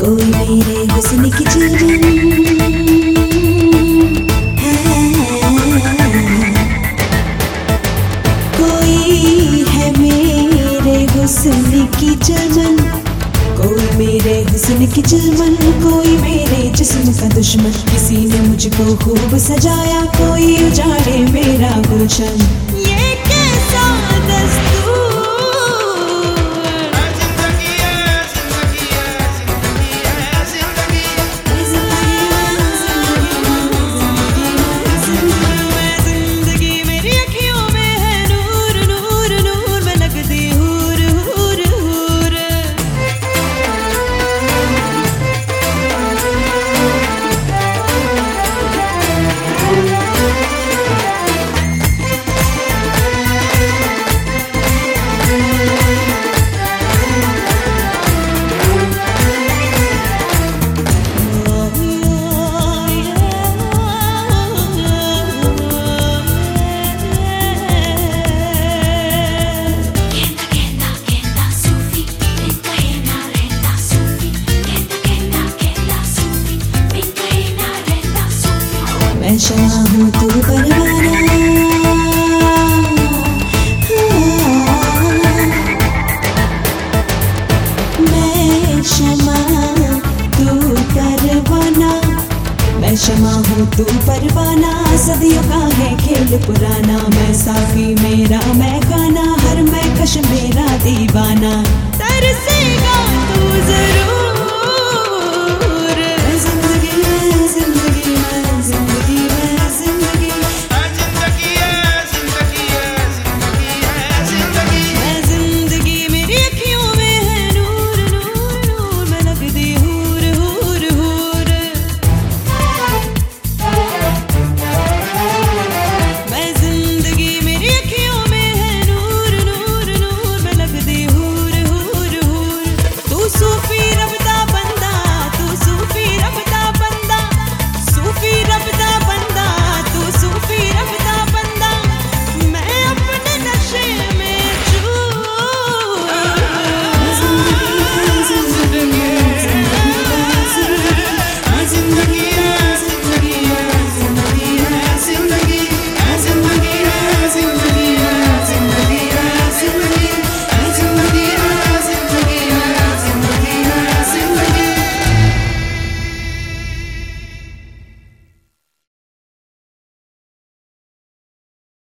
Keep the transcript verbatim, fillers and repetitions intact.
कोई मेरे हुस्न की चिलमिल है, कोई है मेरे हुस्न की चिलमिल, कोई मेरे हुस्न की चिलमिल, कोई मेरे जिस्म का दुश्मन। किसी ने मुझको खूब सजाया, कोई उजाड़े मेरा गुलशन। ये कैसा दस्तूर मैं शमा हूँ तू परवाना, मैं शमा तू परवाना, मैं शमा हूँ तू परवाना। सदियों का है खेल पुराना, मैं साफी मेरा मैं खाना, हर मैं कश मेरा दीवाना। तरसेगा तू जरूर